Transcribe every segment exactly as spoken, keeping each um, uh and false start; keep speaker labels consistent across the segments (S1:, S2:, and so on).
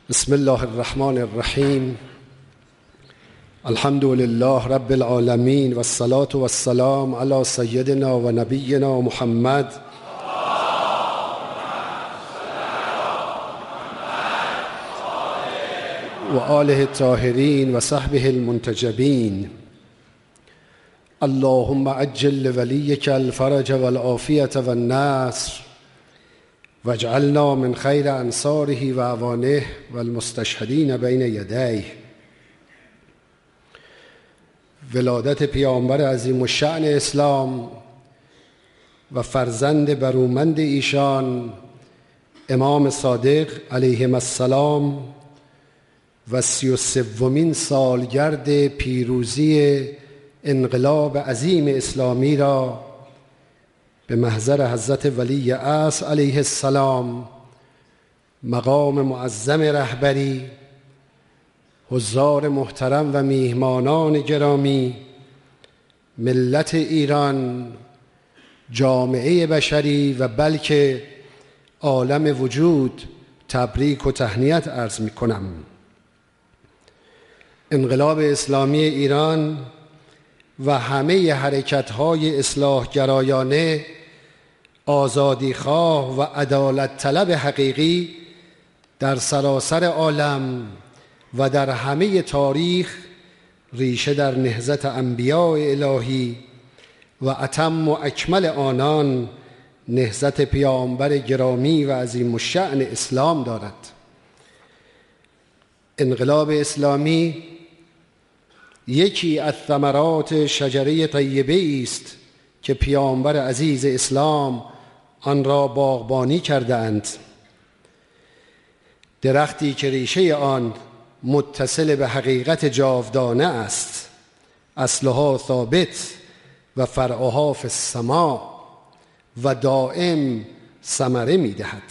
S1: بسم الله الرحمن الرحیم. الحمد لله رب العالمین و الصلاة و السلام علی سیدنا و نبینا محمد و آله الطاهرین و صحبه المنتجبین. اللهم عجل لولیک الفرج والعافیة والنصر واجعلنا من خیر انصاره و اعوانه و المستشهدین بین یدیه. ولادت پیامبر عظیم الشأن اسلام و فرزند برومند ایشان امام صادق علیهم السلام و سی و سومین سالگرد پیروزی انقلاب عظیم اسلامی را به محضر حضرت ولی عصر علیه السلام، مقام معظم رهبری، حضار محترم و میهمانان گرامی، ملت ایران، جامعه بشری و بلکه عالم وجود تبریک و تهنیت عرض می کنم. انقلاب اسلامی ایران و همه حرکت‌های اصلاح گرایانه، آزادیخواه و عدالت طلب حقیقی در سراسر عالم و در همه تاریخ ریشه در نهضت انبیاء الهی و اتم و اکمل آنان نهضت پیامبر گرامی و عظیم الشأن اسلام دارد. انقلاب اسلامی یکی از ثمرات شجره طیبه است که پیامبر عزیز اسلام آن را باغبانی کرده اند. درختی که ریشه آن متصل به حقیقت جاودانه است، اصلها ثابت و فرعها فی السماء و دائم ثمره می دهد.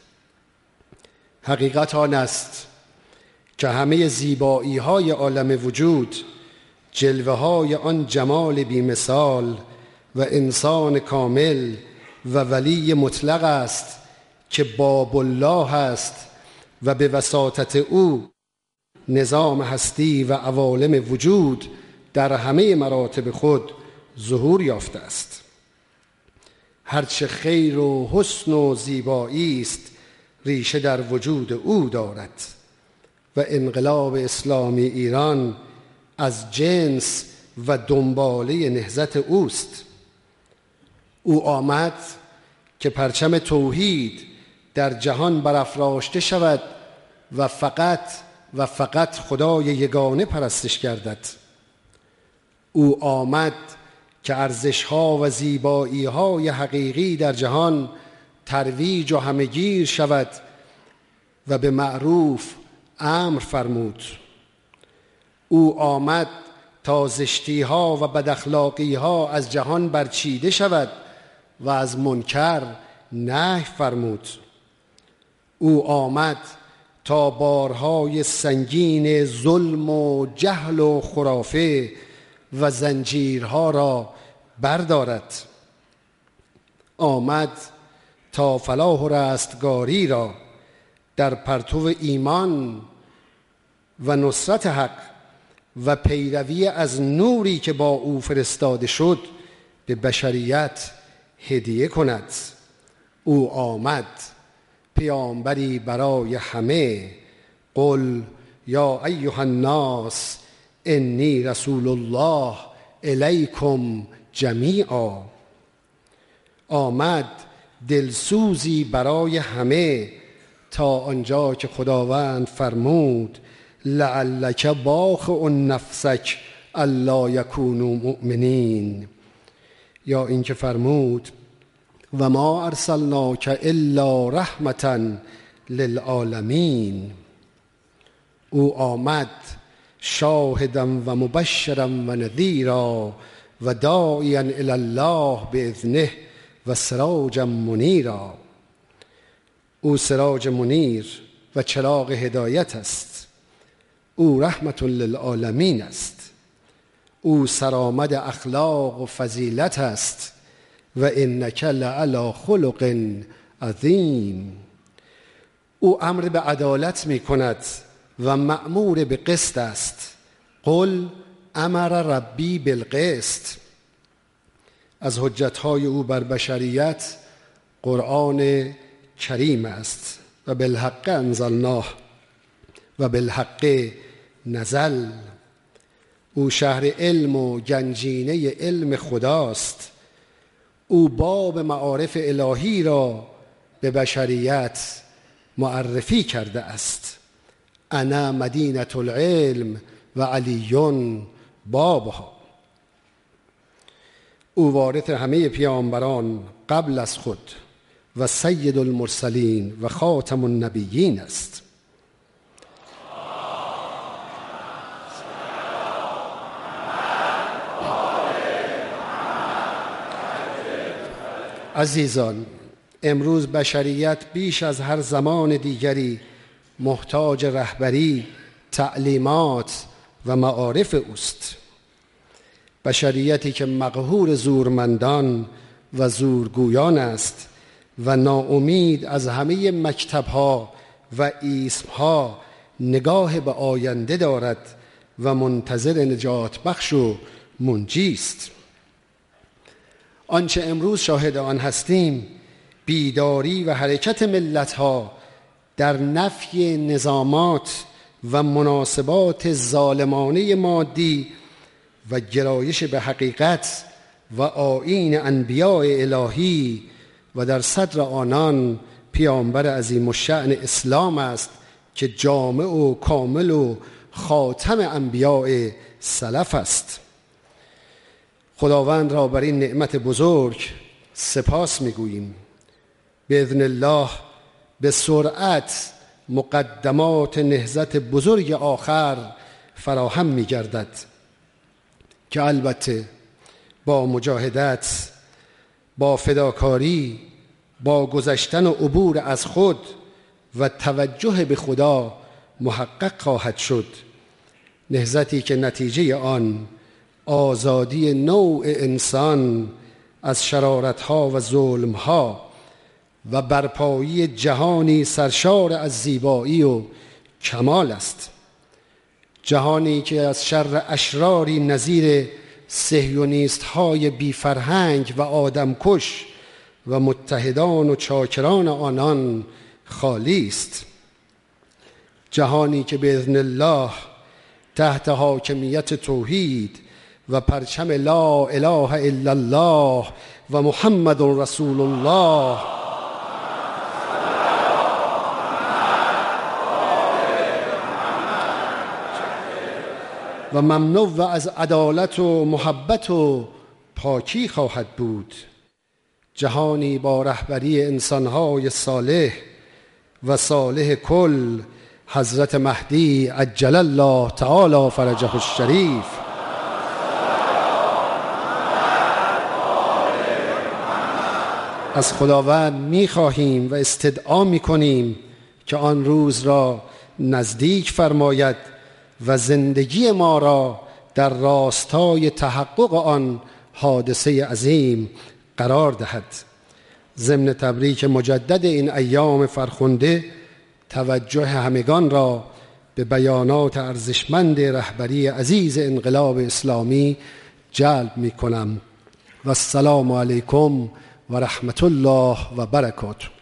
S1: حقیقت آن است که همه زیبایی های عالم وجود جلوه های آن جمال بی‌مثال و انسان کامل و ولی مطلق است که باب الله است و به وساطت او نظام هستی و عوالم وجود در همه مراتب خود ظهور یافته است. هرچه خیر و حسن و زیبایی است ریشه در وجود او دارد و انقلاب اسلامی ایران از جنس و دنباله نهضت اوست. او آمد که پرچم توحید در جهان برافراشته شود و فقط و فقط خدای یگانه پرستش گردد. او آمد که ارزش‌ها و زیبایی‌های حقیقی در جهان ترویج و همه‌گیر شود و به معروف امر فرمود. او آمد تا زشتی‌ها و بداخلاقی‌ها از جهان برچیده شود و از منکر نهی فرمود. او آمد تا بارهای سنگین ظلم و جهل و خرافه و زنجیرها را بردارد. آمد تا فلاح و رستگاری را در پرتو ایمان و نصرت حق و پیروی از نوری که با او فرستاده شد به بشریت هدیه کند. او آمد پیامبری برای همه. قل یا ایها الناس انی رسول الله الیکم جمیعا. آمد دلسوزی برای همه تا آنجا که خداوند فرمود لعلک باخع نفسک الا یکونوا مؤمنین، یا اینکه فرمود و ما ارسلناک الا رحمة للعالمین. او آمد شاهدا و مبشرا و نذیرا و داعیا الی الله باذنه و سراجا منیرا. او سراج منیر و چراغ هدایت است. او رحمت للعالمین است. او سرآمد اخلاق و فضیلت است و انک لعلی خلق عظیم. او امر به عدالت می کند و مأمور به قسط است. قل امر ربی بالقسط. از حجتهای او بر بشریت قرآن کریم است. و بالحق انزلناه و بالحق نزل. او شهر علم و گنجینه علم خداست. او باب معارف الهی را به بشریت معرفی کرده است. انا مدینة العلم و علی بابها. او وارث همه پیامبران قبل از خود و سید المرسلین و خاتم النبیین است. عزیزان، امروز بشریت بیش از هر زمان دیگری محتاج رهبری، تعلیمات و معارف اوست. بشریتی که مقهور زورمندان و زورگویان است و ناامید از همه مکتب‌ها و ایسم‌ها نگاه به آینده دارد و منتظر نجات بخش و منجی است. آنچه امروز شاهد آن هستیم بیداری و حرکت ملت‌ها در نفی نظامات و مناسبات ظالمانه مادی و گرایش به حقیقت و آیین انبیاء الهی و در صدر آنان پیامبر عظیم الشأن اسلام است که جامع و کامل و خاتم انبیاء سلف است. خداوند را بر این نعمت بزرگ سپاس می‌گوییم. باذن الله به سرعت مقدمات نهضت بزرگ آخر فراهم می‌گردد که البته با مجاهدت، با فداکاری، با گذشتن و عبور از خود و توجه به خدا محقق خواهد شد. نهضتی که نتیجه آن آزادی نوع انسان از شرارت‌ها و ظلم‌ها و برپایی جهانی سرشار از زیبایی و کمال است. جهانی که از شر اشراری نظیر صهیونیست‌های بی فرهنگ و آدمکش و متحدان و چاکران آنان خالی است. جهانی که باذن الله تحت حاکمیت توحید و پرچم لا اله الا الله و محمد رسول الله و ممنوع از عدالت و محبت و پاکی خواهد بود. جهانی با رهبری انسان‌های صالح و صالح کل حضرت مهدی عجل الله تعالی فرجه الشریف از خداوند می‌خواهیم و استدعا می‌کنیم که آن روز را نزدیک فرماید و زندگی ما را در راستای تحقق آن حادثه عظیم قرار دهد. ضمن تبریک مجدد این ایام فرخنده توجه همگان را به بیانات ارزشمند رهبری عزیز انقلاب اسلامی جلب می کنم و السلام علیکم و رحمت الله و برکاته.